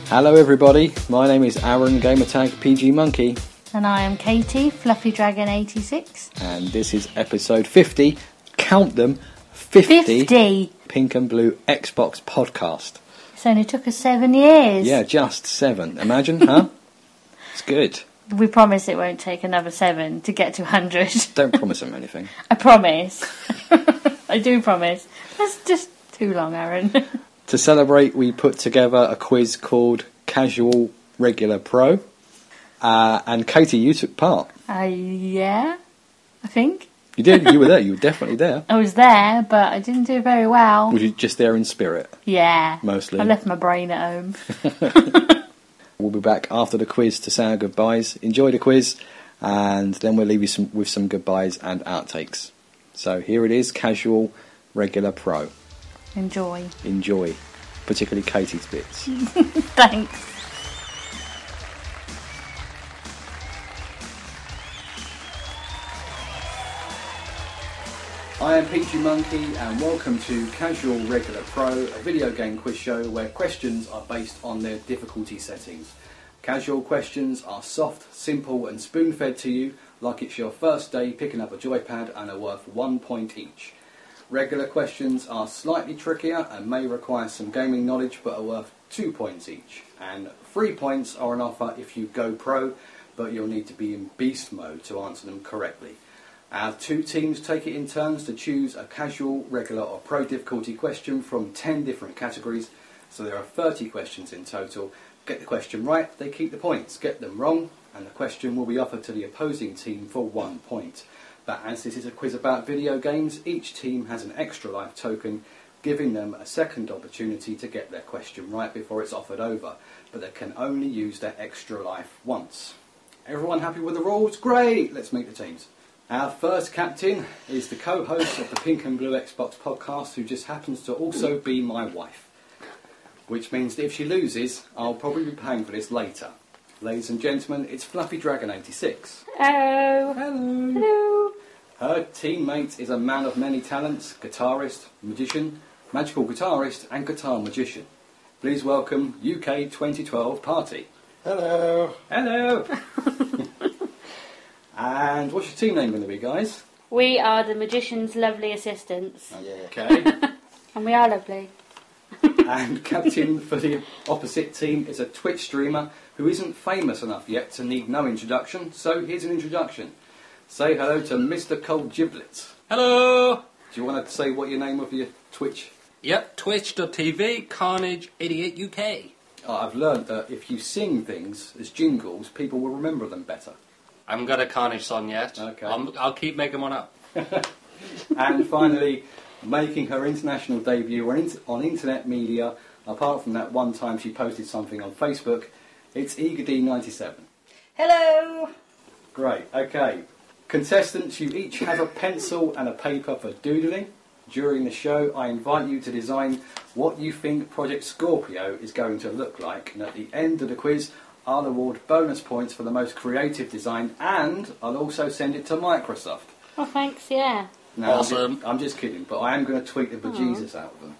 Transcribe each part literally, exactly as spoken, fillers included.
Hello everybody, my name is Aaron Gamertag P G Monkey. And I am Katie, Fluffy Dragon eighty-six. And this is episode fifty, count them, fifty, fifty. Pink and Blue Xbox podcast. It's only took us seven years. Yeah, just seven. Imagine, huh? It's good. We promise it won't take another seven to get to one hundred. Don't promise them anything. I promise. I do promise. That's just too long, Aaron. To celebrate, we put together a quiz called Casual Regular Pro. Uh, and Katie, you took part. Uh, yeah, I think. You did? You were there. You were definitely there. I was there, but I didn't do very well. Were you just there in spirit? Yeah. Mostly. I left my brain at home. We'll be back after the quiz to say our goodbyes. Enjoy the quiz, and then we'll leave you some, with some goodbyes and outtakes. So here it is, Casual Regular Pro. Enjoy. Enjoy. Particularly Katie's bits. Thanks. I am Peachy Monkey and welcome to Casual Regular Pro, a video game quiz show where questions are based on their difficulty settings. Casual questions are soft, simple and spoon-fed to you like it's your first day picking up a joypad and are worth one point each. Regular questions are slightly trickier and may require some gaming knowledge but are worth two points each. And three points are on offer if you go pro, but you'll need to be in beast mode to answer them correctly. Our two teams take it in turns to choose a casual, regular or pro difficulty question from ten different categories, so there are thirty questions in total. Get the question right, they keep the points. Get them wrong, and the question will be offered to the opposing team for one point. But as this is a quiz about video games, each team has an extra life token, giving them a second opportunity to get their question right before it's offered over, but they can only use their extra life once. Everyone happy with the rules? Great! Let's meet the teams. Our first captain is the co-host of the Pink and Blue Xbox podcast, who just happens to also be my wife. Which means that if she loses, I'll probably be paying for this later. Ladies and gentlemen, it's Fluffy Dragon eighty-six. Hello. Hello. Hello. Her teammate is a man of many talents, guitarist, magician, magical guitarist and guitar magician. Please welcome U K twenty twelve Party. Hello. Hello. And what's your team name going to be, guys? We are the Magician's Lovely Assistants. Oh, yeah. Okay. And we are lovely. And captain for the opposite team is a Twitch streamer who isn't famous enough yet to need no introduction, so here's an introduction. Say hello to Mister Cold Giblets. Hello. Do you want to say what your name of your Twitch? Yep, twitch dot t v, Carnage eighty-eight U K. Oh, I've learned that if you sing things as jingles, people will remember them better. I haven't got a Carnage song yet. Okay. I'm, I'll keep making one up. And finally, making her international debut on, on internet media, apart from that one time she posted something on Facebook, it's Eager D ninety-seven. Hello. Great, okay. Contestants, you each have a pencil and a paper for doodling. During the show, I invite you to design what you think Project Scorpio is going to look like. And at the end of the quiz, I'll award bonus points for the most creative design, and I'll also send it to Microsoft. Oh, thanks, yeah. Now, Awesome. I'm just, I'm just kidding, but I am going to tweet the bejesus out of them.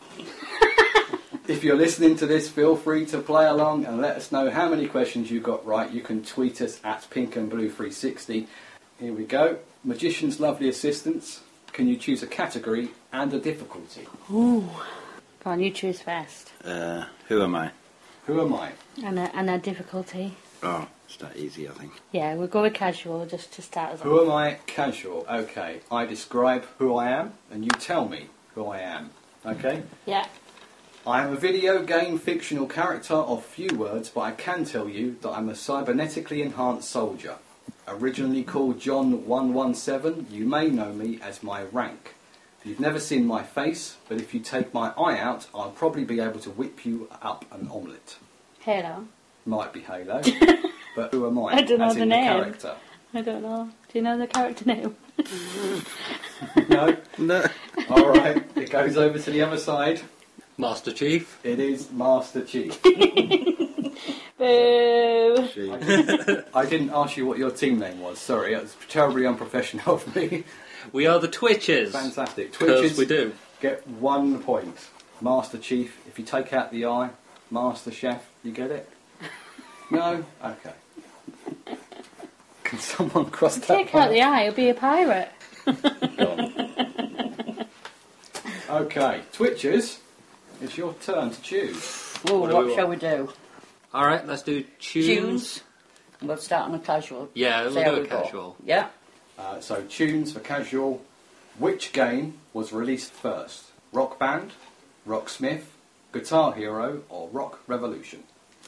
If you're listening to this, feel free to play along and let us know how many questions you got right. You can tweet us at Pink and Blue three sixty. Here we go. Magician's Lovely Assistants. Can you choose a category and a difficulty? Ooh. Go on, you choose first. Uh, who am I? Who am I? And a, and a difficulty. Oh, it's that easy, I think. Yeah, we'll go with casual just to start us Who off. am I? Casual. Okay. I describe who I am, and you tell me who I am. Okay? Yeah. I am a video game fictional character of few words, but I can tell you that I'm a cybernetically enhanced soldier. Originally called John one one seven, you may know me as my rank. You've never seen my face, but if you take my eye out, I'll probably be able to whip you up an omelette. Halo. Might be Halo, but who am I? I don't know as the in name. The character. I don't know. Do you know the character name? No? No. Alright, it goes over to the other side. Master Chief. It is Master Chief. Boo. Gee. I didn't, I didn't ask you what your team name was, sorry, it was terribly unprofessional of me. We are the Twitches. Fantastic. Because Twitches we do. get one point. Master Chief, if you take out the I, Master Chef, you get it? No? Okay. Can someone cross that Take out one the eye, he'll be a pirate. Gone. Okay, Twitchers, it's your turn to choose. Oh, What what, do we shall we do? All right, let's do tunes. Tunes. We'll start on a casual. Yeah, we'll See how do we a go. casual. Yeah. Uh, so, tunes for casual. Which game was released first? Rock Band, Rocksmith, Guitar Hero, or Rock Revolution?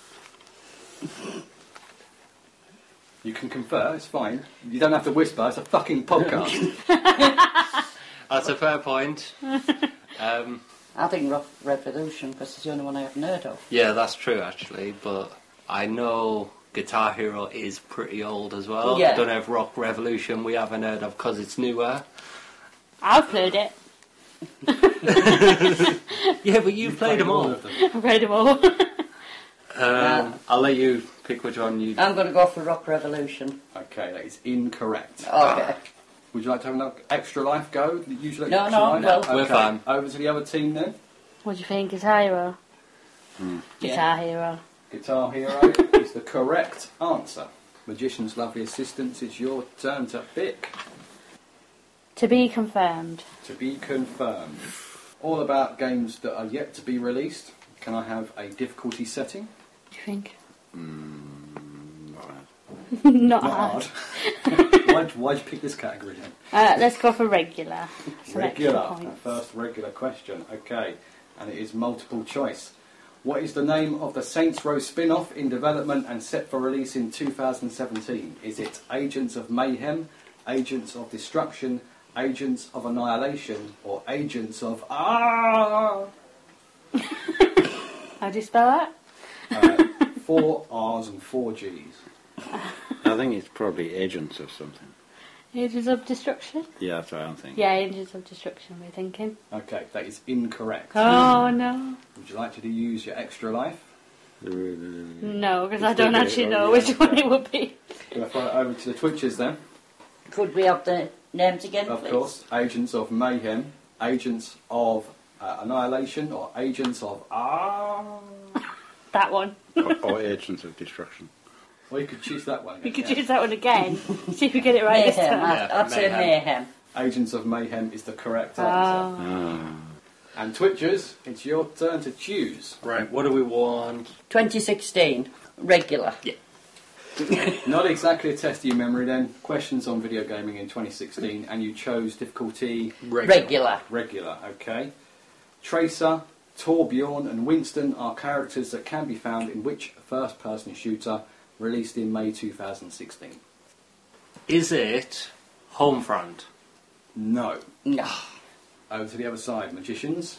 You can confer, it's fine. You don't have to whisper, it's a fucking podcast. That's a fair point. Um, I think Rock Revolution, because it's the only one I haven't heard of. yeah, that's true actually, but I know Guitar Hero is pretty old as well. Yeah. I don't know if Rock Revolution we haven't heard of because it's newer. I've played it. Yeah, but you played them all. of them. I've played them all. Um, I'll let you pick which one you. I'm going to go for Rock Revolution. Okay, that is incorrect. Okay. Would you like to have another extra life go? Usually No, extra no, life? well- Okay, We're fine. Over to the other team then. What do you think? Guitar Hero? Guitar Hero. Guitar Hero is the correct answer. Magician's lovely assistants, it's your turn to pick. To be confirmed. To be confirmed. All about games that are yet to be released. Can I have a difficulty setting? Do you think? Right. Not Not hard. hard. why'd, why'd you pick this category then? Uh, let's go for regular. Some Regular. extra Our points. first regular question. Okay. And it is multiple choice. What is the name of the Saints Row spin-off in development and set for release in two thousand seventeen? Is it Agents of Mayhem, Agents of Destruction, Agents of Annihilation, or Agents of... Ah! How do you spell that? Uh, four R's and four G's. I think it's probably agents of something. Agents of Destruction? Yeah, that's what I'm thinking. Yeah, Agents of Destruction, we're thinking. Okay, that is incorrect. Oh, no. Would you like to use your extra life? No, because I It's don't the- actually oh, know yeah, which okay. one it would be. Can I throw it over to the Twitchers then? Could we have the names again, Of please? course. Agents of Mayhem, Agents of uh, Annihilation, or Agents of... Ah! That one. or, or agents of destruction. Well, you could choose that one. We again, could yeah. choose that one again. See if we get it right this Mayhem. time. I'd, Yeah, I'd say Mayhem. Mayhem. Agents of Mayhem is the correct answer. Oh. Ah. And Twitchers, it's your turn to choose. Right, what do we want? twenty sixteen. Regular. Not exactly a test of your memory then. Questions on video gaming in twenty sixteen, and you chose difficulty Regular. regular, okay. Tracer, Torbjorn and Winston are characters that can be found in which first-person shooter released in May two thousand sixteen? Is it Homefront? No. No. Over to the other side, magicians.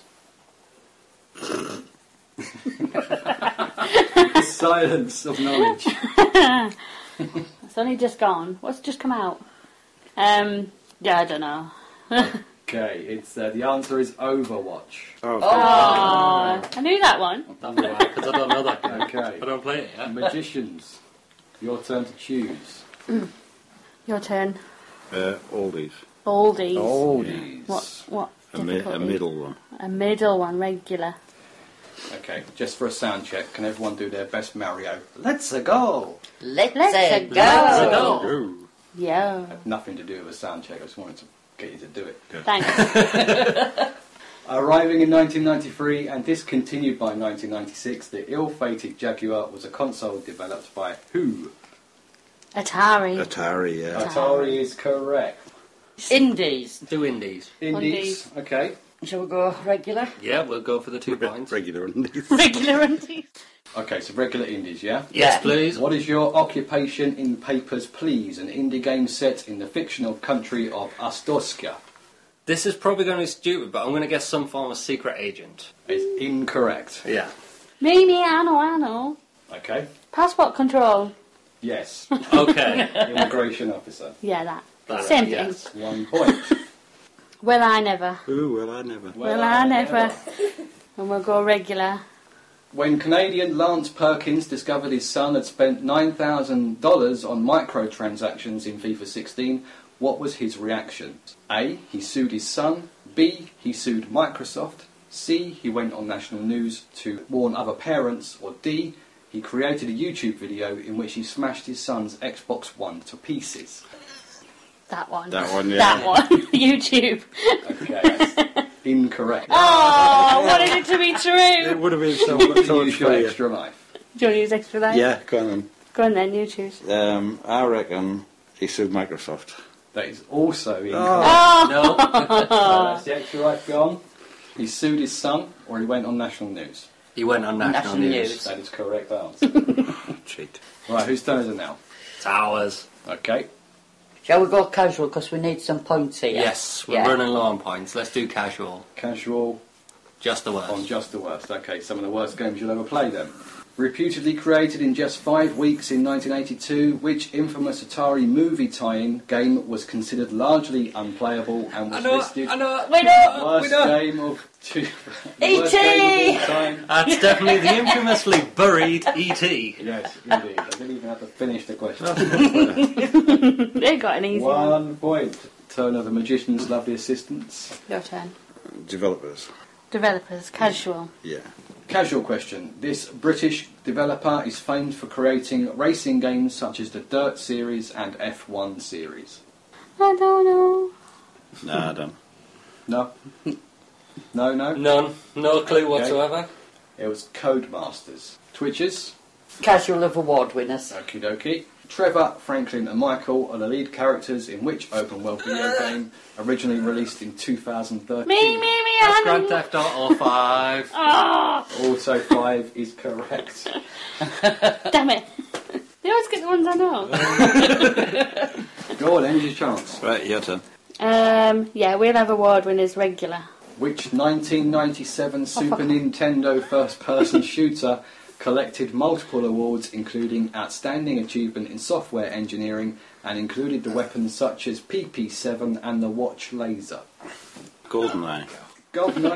Silence of knowledge. It's only just gone. What's just come out? Um, yeah, I don't know. Okay, it's uh, the answer is Overwatch. Oh, Oh, I knew that one. That's why, because I don't know that game. Okay. I don't play it yet. Magicians, your turn to choose. Your turn. uh, oldies. Oldies. Oldies. What? What? A, mi- a difficulty? middle one. A middle one, regular. Okay, just for a sound check, can everyone do their best Mario? Let's a go! Let's, Let's a go. go. Let's go. Ooh. Yeah. Had nothing to do with a sound check, I just wanted to get you to do it. Thanks. Arriving in nineteen ninety-three and discontinued by nineteen ninety-six, the ill-fated Jaguar was a console developed by who? Atari. Atari, yeah. Atari is correct. Indies. Do indies. Indies, okay. Shall we go regular? Yeah, we'll go for the two points. Regular oldies. Regular undies. Okay, so regular indies, yeah? Yes, Yeah. please. What is your occupation in Papers, Please? An indie game set in the fictional country of Astoskia. This is probably going to be stupid, but I'm going to guess some form of secret agent. It's incorrect. Yeah. Me, me, I know, I know. Okay? Passport control. Yes. Okay. Immigration officer. Yeah, that. That's Same it, thing. yes. One point. Well, I never. Ooh, well, I never. Well, I never. And we'll go regular. When Canadian Lance Perkins discovered his son had spent nine thousand dollars on microtransactions in FIFA sixteen, what was his reaction? A. He sued his son. B. He sued Microsoft. C. He went on national news to warn other parents. Or D. He created a YouTube video in which he smashed his son's Xbox One to pieces. That one. That one, yeah. That one. YouTube. Okay, that's incorrect. Oh, I wanted it to be It true. would have been so You much can so use your for you. extra life. Do you want to use extra life? Yeah, go on then. Go on then, you choose. Um, I reckon he sued Microsoft. That is also incorrect. Oh! No. So that's the extra life gone. He sued his son, or he went on national news. He went on national, National news. news. That is correct answer. Cheat. Right, whose turn is it now? Towers. Okay. Shall we go casual because we need some points here? Yes, we're Yeah. running low on points. Let's do casual. Casual Just the worst. on just the worst. Okay, some of the worst games you'll ever play then. Reputedly created in just five weeks in nineteen eighty-two, which infamous Atari movie tie-in game was considered largely unplayable and was listed I know. Wait up! worst we know. game of two. E T! worst game of all time. That's definitely the infamously buried E T Yes, indeed. I didn't even have to finish the question. They got an easy one. One point. Turn of the magician's lovely assistants. Your turn. Developers. Developers, casual. Yeah. Casual question. This British developer is famed for creating racing games such as the Dirt series and F one series. I don't know. Nah, I don't. No? No, no? None. No clue Okay. whatsoever. It was Codemasters. Twitches. Casual of award winners. Okie dokie. Trevor, Franklin and Michael are the lead characters in which open world video game originally released in two thousand thirteen? Me, me, me, That's I Grand know. Theft Auto five. Oh, Also five is correct. damn it. They always get the ones I know. Go on, end your chance. Right, your turn. Um, yeah, we'll have award winners regular. Which nineteen ninety-seven Super fuck. Nintendo first-person shooter collected multiple awards, including Outstanding Achievement in Software Engineering, and included the weapons such as P P seven and the Watch Laser? GoldenEye. GoldenEye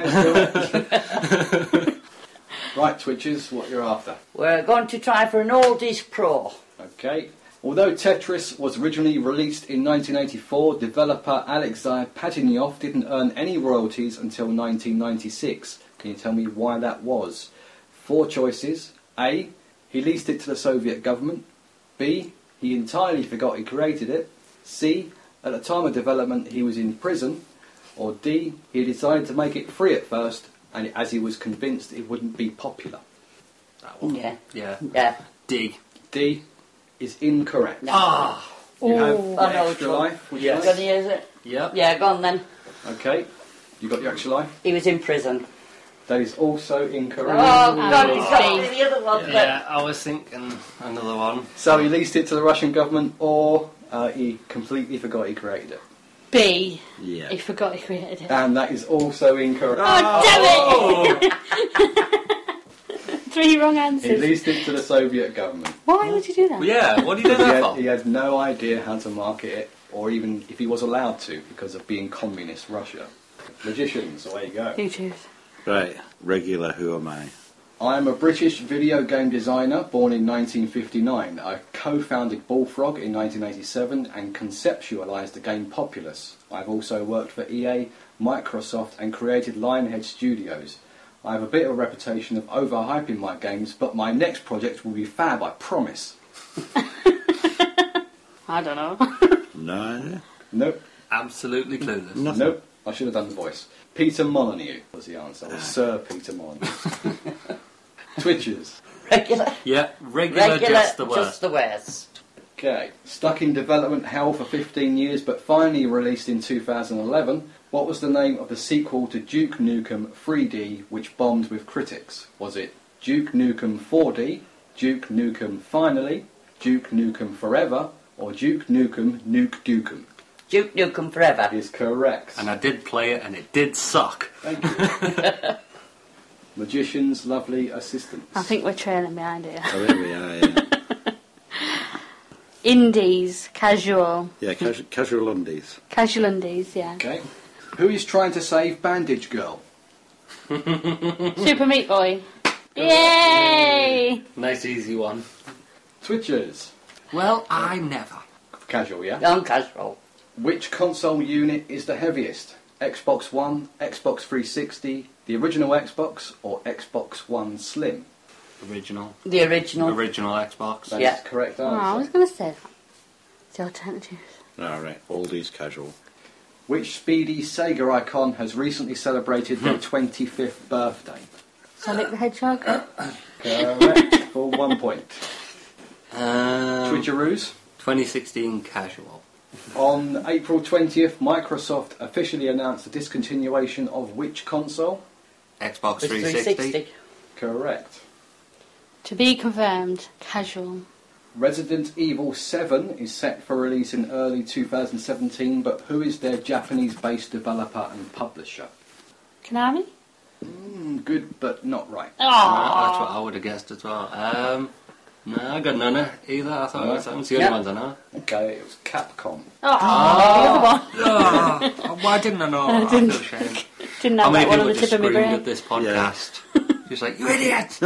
is correct. Right, Twitches, what you're after. We're going to try for an oldies pro. Okay. Although Tetris was originally released in nineteen eighty-four, developer Alexei Pajitnov didn't earn any royalties until nineteen ninety-six. Can you tell me why that was? Four choices. A. He leased it to the Soviet government. B. He entirely forgot he created it. C. At the time of development he was in prison. Or D. He decided to make it free at first, and as he was convinced it wouldn't be popular. That one. Yeah. Yeah. Yeah. D. D. Is incorrect. Ah. You have Ooh. the I know extra which one. life. Would you Yes. like? Gonna use it? Yep. Yeah, go on then. Okay. You got your extra life? He was in prison. That is also incorrect. Oh, God, Ooh. he's got the other one. Yeah, I was thinking another one. So he leased it to the Russian government, or uh, he completely forgot he created it. B. Yeah. He forgot he created it. And that is also incorrect. Oh, damn it! Three wrong He answers. leased it to the Soviet government. Why would you do that? Well, yeah, what do you do He that had, for? he had no idea how to market it, or even if he was allowed to, because of being communist Russia. Magicians, away you go. You choose. Right, regular, who am I? I am a British video game designer born in nineteen fifty-nine. I co-founded Bullfrog in nineteen eighty-seven and conceptualised the game Populous. I've also worked for E A, Microsoft and created Lionhead Studios. I have a bit of a reputation of overhyping my games, but my next project will be fab, I promise. I don't know. No idea. Nope, Absolutely clueless. Nothing. nope, I should have done the voice. Peter Molyneux was the answer, or Sir Peter Molyneux. Twitches. Regular. Yeah, regular, Regular, just the worst. just the worst. Okay, stuck in development hell for fifteen years but finally released in two thousand eleven, what was the name of the sequel to Duke Nukem three D which bombed with critics? Was it Duke Nukem four D, Duke Nukem Finally, Duke Nukem Forever, or Duke Nukem Nuke Dukem? Duke Nukem forever. Is correct. And I did play it and it did suck. Thank you. Magician's lovely assistants. I think we're trailing behind here. Oh, there we are, yeah. Indies, casual. Yeah, casual, casual undies. Casual undies, yeah. Okay. Who is trying to save Bandage Girl? Super Meat Boy. Yay! Nice easy one. Twitchers. Well, I never. Casual, yeah? Non-casual. Which console unit is the heaviest? Xbox One, Xbox three sixty, the original Xbox, or Xbox One Slim? Original. The original. Original Xbox. That Yeah. is correct Oh, I was answer. going to say that. It's your turn to choose. Alright, oldies casual. Which speedy Sega icon has recently celebrated their twenty-fifth birthday? Sonic the Hedgehog? Correct, for one point. Um, Switcheroos. twenty sixteen casual. On April twentieth, Microsoft officially announced the discontinuation of which console? Xbox The three three sixty. sixty. Correct. To be confirmed, casual. Resident Evil seven is set for release in early two thousand seventeen, but who is their Japanese-based developer and publisher? Konami? Mm, good, but not right. Uh, that's what Oh, I would have guessed as well. Um, no, I got none of either. I thought No. it was, that was the only Yeah. ones I know. Okay, it was Capcom. oh, the other one. Oh, why didn't I know? I I didn't- feel ashamed. Didn't How have many that one people on the just tip of my screamed brain. at this podcast? Just like, you idiot!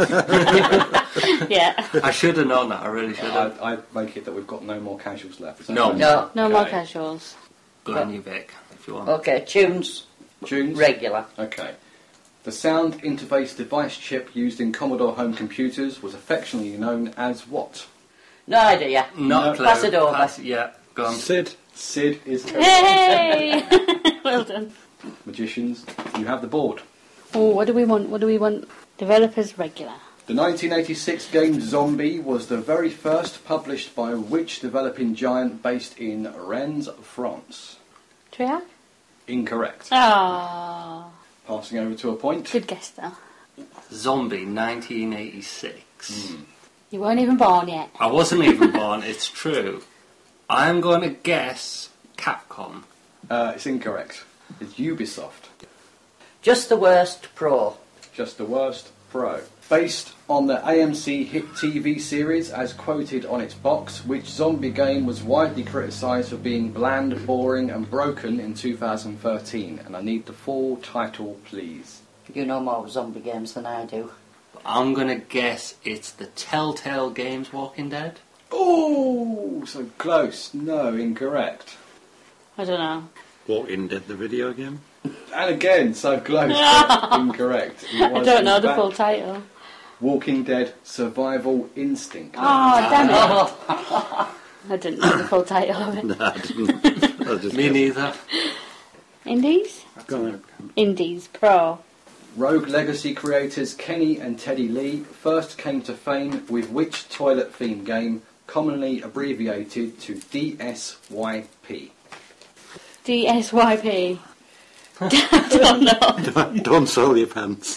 Yeah. I should have known that. I really should have. I, I make it that we've got no more casuals left. Is that No. right? No. No more Okay. casuals. Go on, you Vic, if you want. Okay, tunes. Tunes? Regular. Okay. The sound interface device chip used in Commodore home computers was affectionately known as what? No idea. Not No. a clue. Pass it over. Pass, yeah, go on. Sid. Sid is correct. Hey! Well done. Magicians, you have the board. Oh, what do we want? What do we want? Developers regular. The nineteen eighty-six game Zombie was the very first published by which developing giant based in Rennes, France? Triac? Incorrect. Oh, Passing over to a point. good guess though. Zombie, nineteen eighty-six. Hmm. You weren't even born yet. I wasn't even born, it's true. I'm going to guess Capcom. Uh, it's incorrect. It's Ubisoft. Just the worst pro. Just the worst pro. Based on the A M C hit T V series as quoted on its box, which zombie game was widely criticised for being bland, boring and broken in two thousand thirteen. And I need the full title, please. You know more zombie games than I do. I'm going to guess it's the Telltale Games Walking Dead. Oh, so close. No, incorrect. I don't know. Walking Dead, the video game. And again, so close. but incorrect. It I was, don't in know the fact, full title. Walking Dead Survival Instinct. Oh, damn it. Oh, I didn't know the full title of it. No, I didn't. I just Me neither. Indies? Go on. Indies. Pro. Rogue Legacy creators Kenny and Teddy Lee first came to fame with which toilet theme game, commonly abbreviated to D S Y P? D S Y P. I don't know. Don't, don't soil your pants.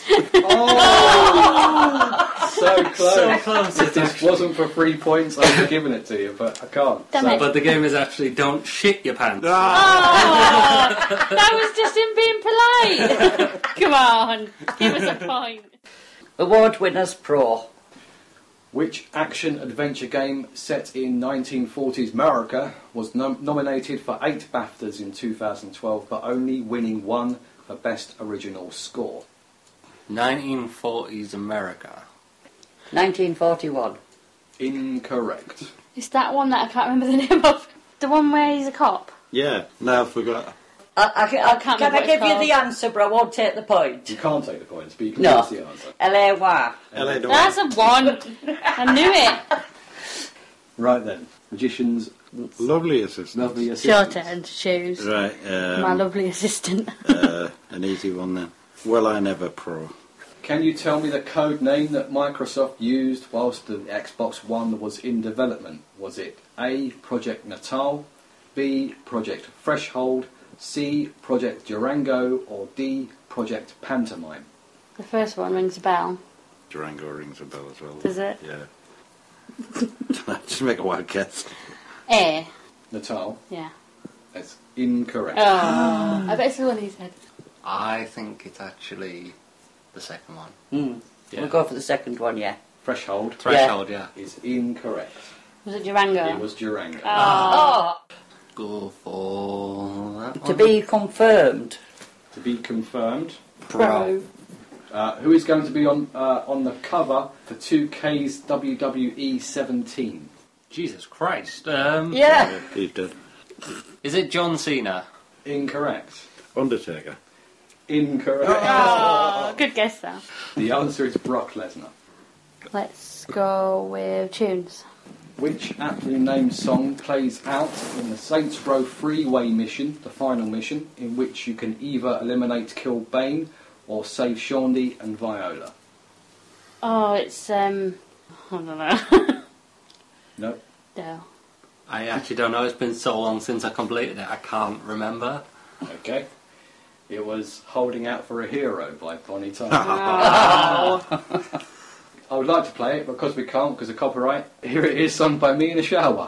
So close. So close. If this wasn't for three points, I would have given it to you, but I can't. Damn So- it. But the game is actually Don't Shit Your Pants. Oh, that was just him being polite. Come on, give us a point. award winners pro. Which action-adventure game set in nineteen forties America was nom- nominated for eight BAFTAs in two thousand twelve, but only winning one for Best Original Score? nineteen forties America. nineteen forty-one. Incorrect. It's that one that I can't remember the name of. The one where he's a cop. Yeah, no, I forgot. I, I, can- I, I can't can remember I what give it's you the called. answer, but I won't take the point? You can't take the points, but you can No. guess the answer. L A Y. L A That's a one. I knew it. Right then, Magicians, Lovely assistant. lovely Your assistant. turn to choose. Right, um, My lovely assistant. uh, an easy one then. Well, I Never Pro. Can you tell me the code name that Microsoft used whilst the Xbox One was in development? Was it A, Project Natal, B, Project Threshold, C, Project Durango, or D, Project Pantomime? The first one rings a bell. Durango rings a bell as well. Does it? Yeah. Just make a wild guess. A. Natal? Yeah. That's incorrect. Oh, I bet it's the one he said. I think it's actually the second one. Mm. Yeah. We'll go for the second one, yeah. Threshold Threshold, yeah. is incorrect. Was it Durango? It was Durango. Oh. Go for that To one. be confirmed. To be confirmed. Pro. Uh, who is going to be on uh, on the cover for two K's W W E seventeen? Jesus Christ. Um, Yeah. Yeah, he's dead. Is it John Cena? Incorrect. Undertaker. Incorrect. Oh, good guess though. The answer is Brock Lesnar. Let's go with tunes. Which aptly named song plays out in the Saints Row Freeway mission, the final mission, in which you can either eliminate Kill Bane or save Shaundy and Viola? Oh, it's um, I don't know. No. No. I actually don't know. It's been so long since I completed it. I can't remember. Okay. It was Holding Out for a Hero by Bonnie Tyler. Oh. I would like to play it, but because we can't, because of copyright, here it is, sung by me in the shower.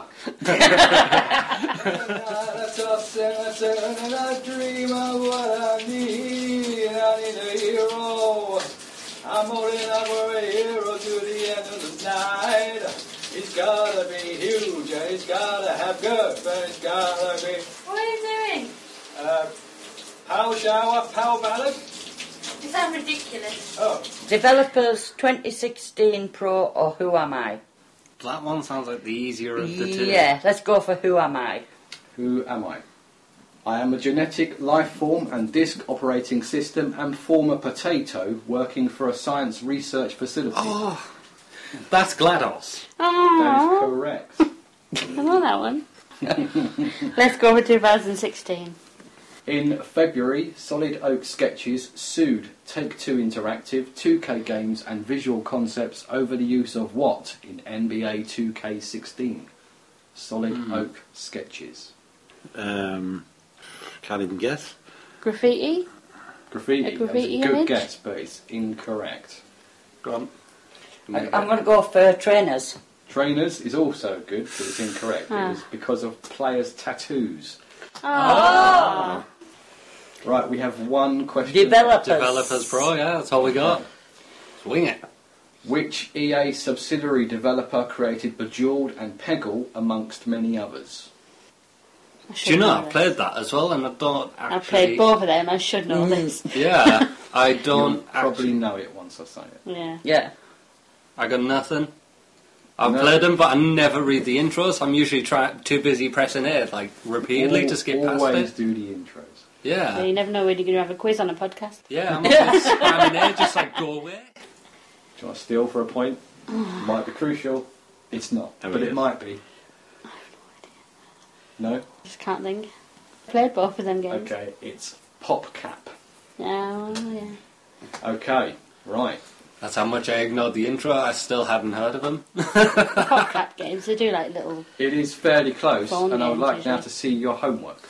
I'm holding out for a hero to the end of the night. He's gotta be huge, and he's gotta have good, but he's gotta be... What are you doing? Uh, power shower, power ballad. You sound ridiculous. Oh. Developers twenty sixteen Pro or Who Am I? That one sounds like the easier of the two. Yeah, let's go for Who Am I. Who am I? I am a genetic life form and disk operating system and former potato working for a science research facility. Oh, that's GLaDOS. That is Oh, correct. I know that one. Let's go with two thousand sixteen. In February, Solid Oak Sketches sued Take-Two Interactive, two K Games and Visual Concepts over the use of what in N B A two K sixteen? Solid Mm. Oak Sketches. Um, can't even guess. Graffiti. Graffiti. A graffiti That was a good image? guess, but it's incorrect. Go on. I, I'm going to go for trainers. Trainers is also good, but it's incorrect. It Ah. was because of players' tattoos. Oh. Right, we have one question. Developers. Developers Pro, yeah, that's all we got. Swing it. Which E A subsidiary developer created Bejeweled and Peggle amongst many others? I Do should you know, know I've this. played that as well, and I don't actually... I've played both of them. I should know this. Yeah, I don't You'll probably actually... know it once I say it. Yeah. Yeah. I got nothing. I've No. played them, but I never read the intros. I'm usually try- too busy pressing it, like, repeatedly Al- to skip past Always it. do the intros. Yeah, Yeah. you never know when you're going to have a quiz on a podcast. Yeah, I'm just spamming it, just like, go away. Do you want to steal for a point? Might be crucial. It's not, Have but a it guess. might be. No? Just can't think. I played both of them games. Okay, it's PopCap. Yeah, well, yeah. Okay, right. That's how much I ignored the intro. I still hadn't heard of them. Pop crap games. They do like little. It is fairly close, Phone and I would games, like now usually. to see your homework.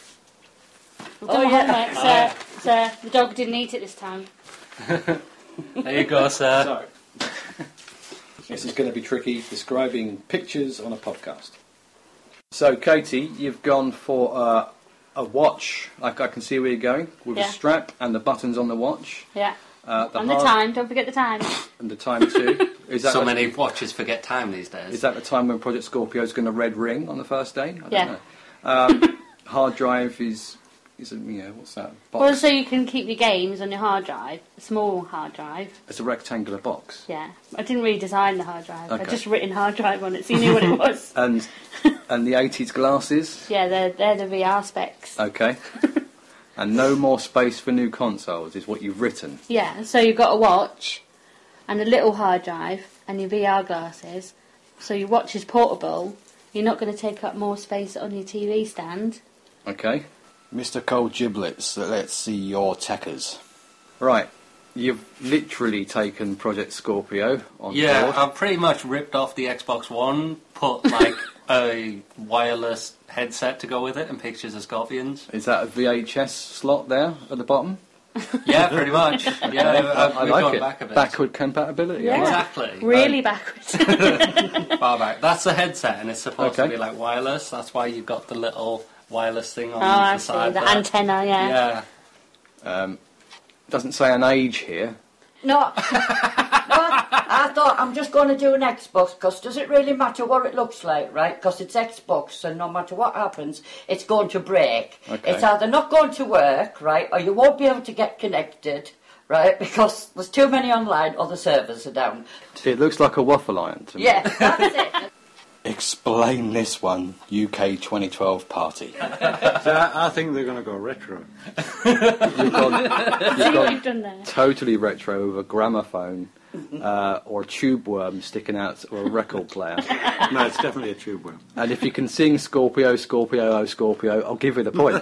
Oh yeah. yeah, sir, sir. The dog didn't eat it this time. There you go, sir. So, this is going to be tricky, describing pictures on a podcast. So, Katie, you've gone for uh, a watch, like I can see where you're going, with Yeah. a strap and the buttons on the watch. Yeah. Uh, the And the hard- time. Don't forget the time. And the time too. Is that So the, many watches forget time these days. Is that the time when Project Scorpio's going to red ring on the first day? I don't Yeah. know. Um, hard drive is, is a, you know, what's that? Box. Well, so you can keep your games on your hard drive, a small hard drive. It's a rectangular box. Yeah. I didn't really design the hard drive. I Okay. just written hard drive on it, so you knew what it was. And and the eighties glasses. Yeah, they're they're the V R specs. Okay. And no more space for new consoles is what you've written. Yeah. So you've got a watch, and a little hard drive, and your V R glasses. So your watch is portable. You're not going to take up more space on your T V stand. Okay. Mister Cold Giblets, let's see your techers. Right. You've literally taken Project Scorpio on Yeah, board. I've pretty much ripped off the Xbox One, put like a wireless headset to go with it, and pictures of scorpions. Is that a V H S slot there at the bottom? Yeah, pretty much. Yeah, I, I we've like gone it. back a bit. Backward compatibility. Yeah. Exactly. Really backwards. Far back. That's the headset, and it's supposed Okay. to be like wireless. That's why you've got the little wireless thing on Oh, the I see. side. The there. antenna, yeah. Yeah. Um, doesn't say an age here. No, no, I thought I'm just going to do an Xbox because does it really matter what it looks like, right? Because it's Xbox and no matter what happens, it's going to break. Okay. It's either not going to work, right, or you won't be able to get connected, right, because there's too many online or the servers are down. It looks like a waffle iron to me. Yeah, that's it. Explain this one, U K twenty twelve party. So I, I think they're going to go retro. You've got, See you've what got you've done there? totally retro with a gramophone uh, or a tube worm sticking out or a record player. No, it's definitely a tube worm. And if you can sing Scorpio, Scorpio, oh Scorpio, I'll give you the points.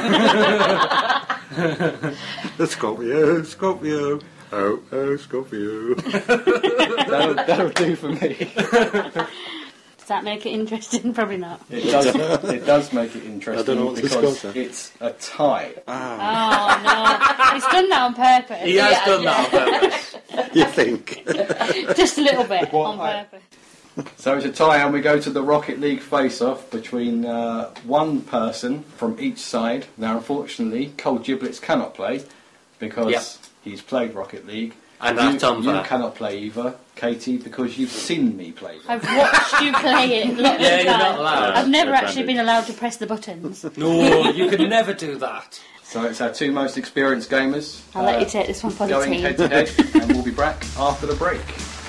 The Scorpio, Scorpio, oh, oh, Scorpio. that'll, that'll do for me. Does that make it interesting? Probably not. It does. It does make it interesting I don't know what the because score's at. it's a tie. Oh no! He's done that on purpose. He has done that on purpose. You think? Just a little bit What on I- purpose. So it's a tie, and we go to the Rocket League face-off between uh, one person from each side. Now, unfortunately, Cole Giblets cannot play because Yep. he's played Rocket League. And you, that's unfair. you cannot play either, Katie, because you've seen me play. I've watched you play it lots Yeah, of you're not times. allowed. I've never That's actually been allowed to press the buttons. No, you could never do that. So it's our two most experienced gamers. I'll let uh, you take this one for the going team. head to head, and we'll be back after the break.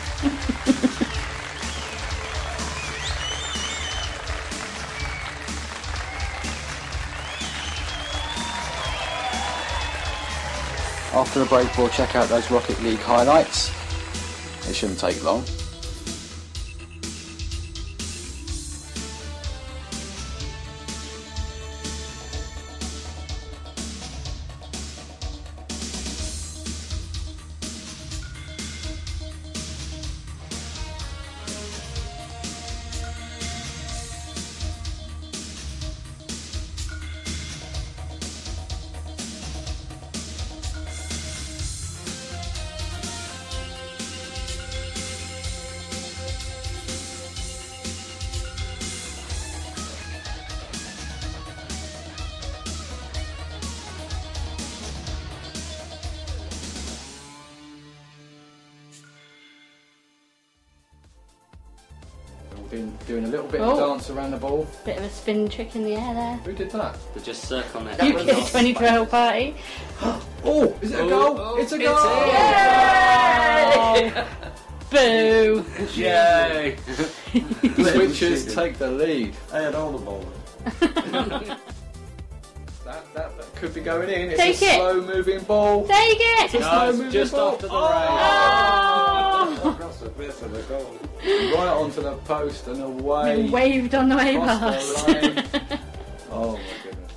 After the break, we'll check out those Rocket League highlights. It shouldn't take long. We've been doing a little bit of a Oh. dance around the ball. Bit of a spin trick in the air there. Who did that? They just circle it. U K twenty twelve party. Oh, is it a Oh, goal? oh, it's a it's goal! a- Boo! Yay! Switchers take the lead. I had all the ball. That, that, that could be going in. It's Take a it. slow moving ball. Take it! It's a No, slow it's moving just ball. off to the Oh! Across the face of the goal. Right onto the post and away. You waved on the way Across past. the line. Oh my goodness.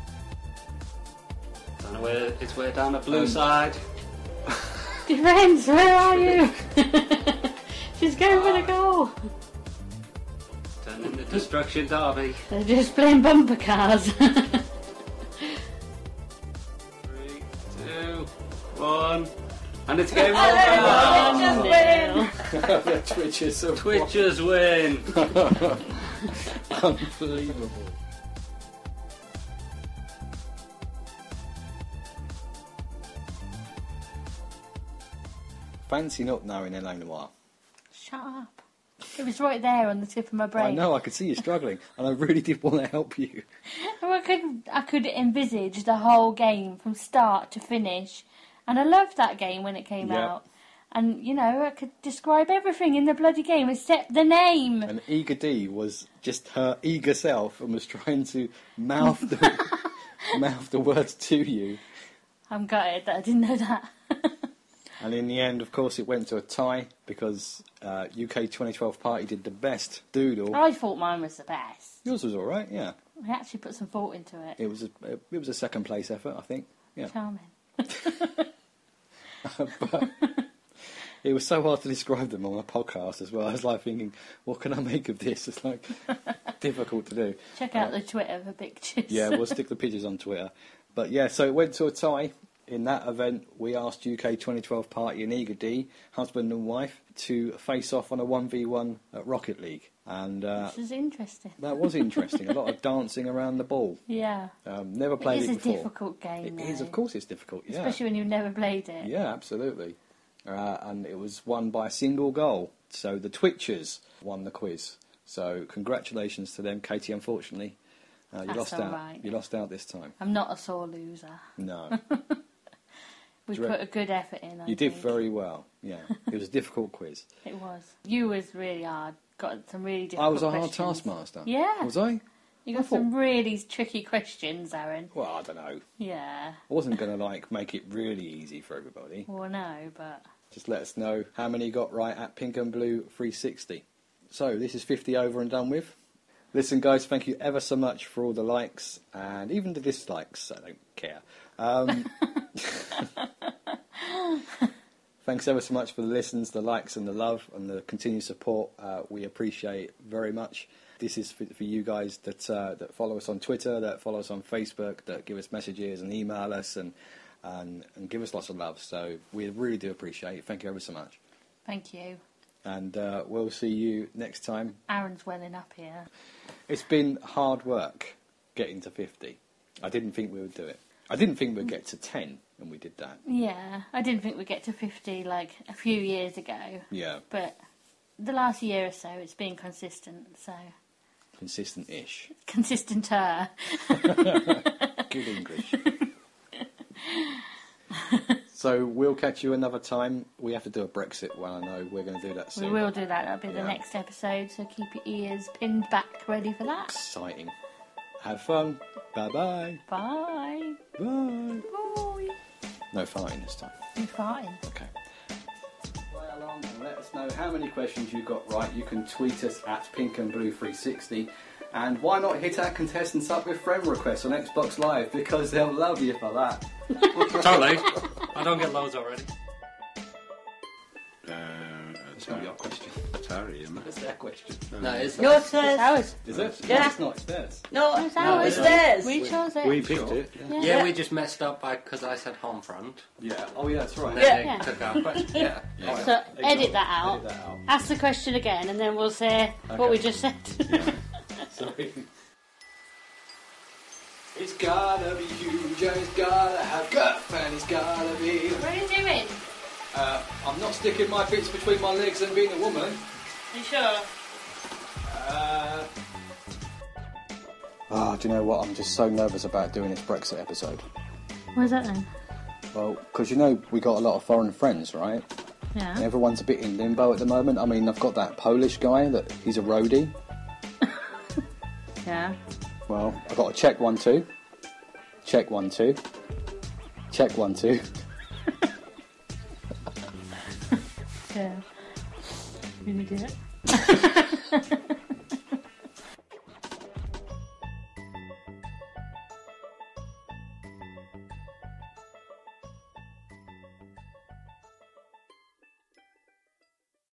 And we're, it's way down the blue Um, side. Friends, where are you? She's going for the goal. Turning the destruction derby. They're just playing bumper cars. Three, two, one. And it's game One over. nil. The Twitchers have Twitchers win. unbelievable. Fancy not knowing their name noir. Shut up. It was right there on the tip of my brain. I know, I could see you struggling, and I really did want to help you. Well, I could, I could envisage the whole game from start to finish, and I loved that game when it came Yeah. out. And you know, I could describe everything in the bloody game except the name. And Eager D was just her eager self and was trying to mouth the, mouth the words to you. I'm gutted that I didn't know that. And in the end, of course, it went to a tie because uh, U K twenty twelve Party did the best doodle. I thought mine was the best. Yours was all right, yeah. I actually put some thought into it. It was a it was a second place effort, I think. Yeah, Charming. but it was so hard to describe them on a podcast as well. I was like thinking, what can I make of this? It's like difficult to do. Check out the Twitter for pictures. Yeah, we'll stick the pictures on Twitter. But yeah, so it went to a tie. In that event, we asked U K twenty twelve Party and Eager D, husband and wife, to face off on a one v one at Rocket League. And uh, This is interesting. that was interesting. A lot of dancing around the ball. Yeah. Um, never It played is it a before. difficult game, It is, though. of course it's difficult, yeah. Especially when you've never played it. Yeah, absolutely. Uh, and it was won by a single goal. So the Twitchers won the quiz. So congratulations to them. Katie, unfortunately, uh, you That's lost all out. right. You lost out this time. I'm not a sore loser. No. We Do you put a good effort in. I You did think. very well. Yeah. It was a difficult quiz. It was. You was really hard got some really difficult I was a hard questions. taskmaster. Yeah. Was I? You got I thought- some really tricky questions, Aaron. Well, I don't know. Yeah. I wasn't going to like make it really easy for everybody. Well, no, but Just let us know how many you got right at Pink and Blue three sixty. So this is fifty over and done with. Listen, guys, thank you ever so much for all the likes and even the dislikes. I don't care. Um, thanks ever so much for the listens, the likes, and the love and the continued support. Uh, we appreciate very much. This is for, for you guys that uh, that follow us on Twitter, that follow us on Facebook, that give us messages and email us and and, and give us lots of love. So we really do appreciate it. Thank you ever so much. thank you. And uh, we'll see you next time. Aaron's welling up here. It's been hard work getting to fifty. I didn't think we would do it. I didn't think we'd get to ten when we did that. Yeah, I didn't think we'd get to fifty like a few years ago, Yeah, but the last year or so it's been consistent, so consistent-ish. consistenter. Good English. So we'll catch you another time. We have to do a Brexit one. I know we're going to do that We soon. will do that, that'll be Yeah. the next episode, so keep your ears pinned back ready for that. Exciting. Have fun. Bye-bye. Bye. Bye. Bye. No farting this time. You're fine. Okay. Play along and let us know how many questions you got right. You can tweet us at Pink and Blue three sixty. And why not hit our contestants up with friend requests on Xbox Live? Because they'll love you for that. Totally. I don't get loads already. Uh, It's not your question. Atari, isn't it? It's their question. No, it's No, it's theirs. It's ours. Is it? Yeah. No, it's not. It's theirs. No, It's no, ours. it's theirs. We chose it. We picked Sure. it. yeah. Yeah, we just messed up by because I said home front. Yeah. Oh, yeah, that's right. And then Yeah. they took our question. Yeah. All right. So Ignore edit it. that out. Edit that out. Ask the question again, and then we'll say what Okay. we just said. Sorry. It's gotta be huge, and it's gotta have guts, and it's gotta be. What are you doing? Uh, I'm not sticking my bits between my legs and being a woman. Are you sure? Uh... Ah, do you know what? I'm just so nervous about doing this Brexit episode. Where's that then? Well, because you know we got a lot of foreign friends, right? And Yeah. everyone's a bit in limbo at the moment. I mean, I've got that Polish guy that he's a roadie. Yeah. Well, I've got to check one, two. Check one, two. Check one, two. Yeah. Can you do it?